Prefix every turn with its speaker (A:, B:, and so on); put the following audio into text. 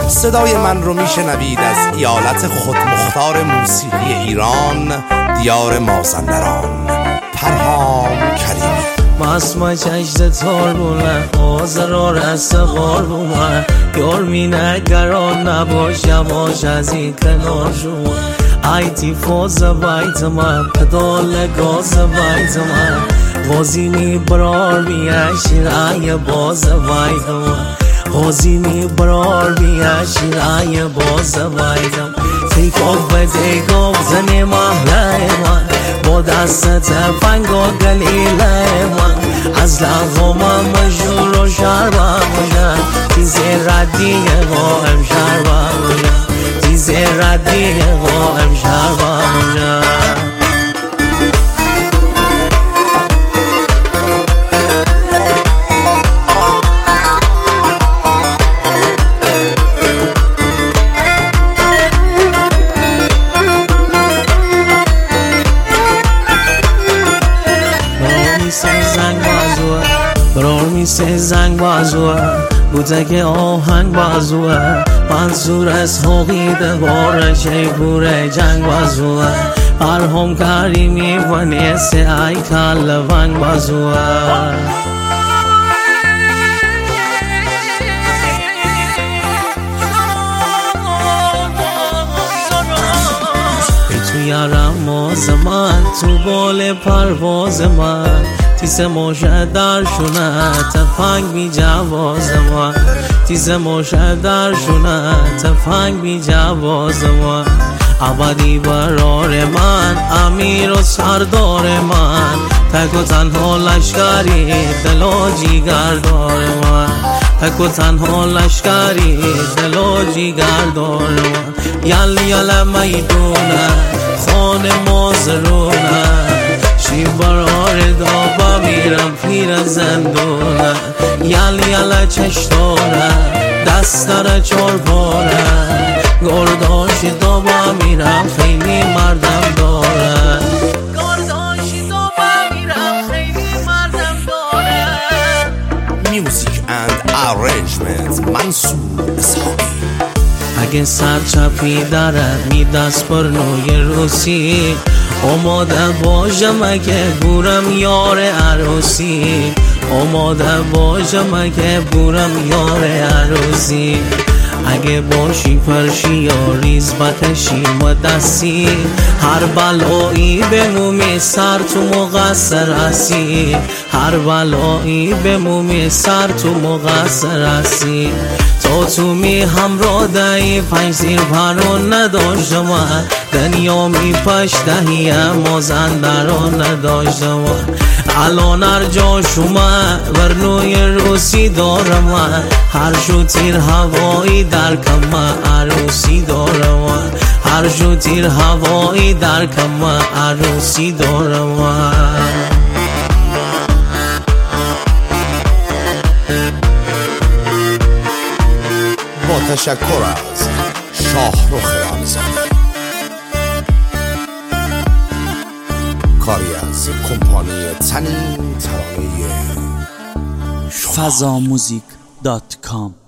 A: صدای من رو میشنوید از ایالت خودمختار موسیقی ایران، دیار مازندران، پرهام کریمی.
B: مسمع چشت تار بونه آزرار است قاربونه یار می نگران نباش یواش از این کنار شما ایتی فاز بیت من پدال گاز بیت من غازی می برار بیشیر ای باز بیت من غازی می برار بیشیر ای باز بیت من تیکاف به تیکاف زنی محله من با دستت فنگا گلیله من از لغمم مجور و شربم باشن تیز ردیه قائم شربم باشن تیز ردیه قائم شربم باشن برار میسه زنگ بازوه بوده که آهنگ بازوه منصور از حقیده باره شیبوره جنگ بازوه پرهام کریمی و نیسه ای کل ونگ بازوه ای تو یارم ماز من تو بال پرواز من تیز موشد در شونه تفنگ بی جواز ما تیز موشد در شونه تفنگ بی جواز ما ابدی برار من امیر و سردار من تک و تنها لشکری دل و جیگر دار من تک و تنها لشکری دل و جیگر دار من یل میدونه خانه مازرونه شی برار دابا میرم پیر زندونه یل چشتاره دستر چار باره گرداشی دابا میرم خیلی مردم داره گرداشی دابا میرم خیلی مردم داره.
A: میوزیک اند ارنجمنت منصور اسحاقی.
B: اگه سرچپی داره می دست پر نوی روسی آماده باشم اگه بورم یار عروسی آماده باشم اگه بورم یار عروسی اگه باشی فرشی یا ریز بکشی و دستی هر بلایی به مومی سر تو مقصر هستی هر بلایی به مومی سر تو مقصر هستی تو می همراه دهی پنج زیر پرون نداشتم دنیا می پشتهی مازندران نداشتم الان ارجا شما ورنوی روسی دارم هر شو تیر هوایی در کم عروسی دارم هر شو تیر هوایی در کم عروسی دارم.
A: با تشکر از شاهرخ رمزانی، کاری از کمپانی تنین ترانه
C: fazamuzik.com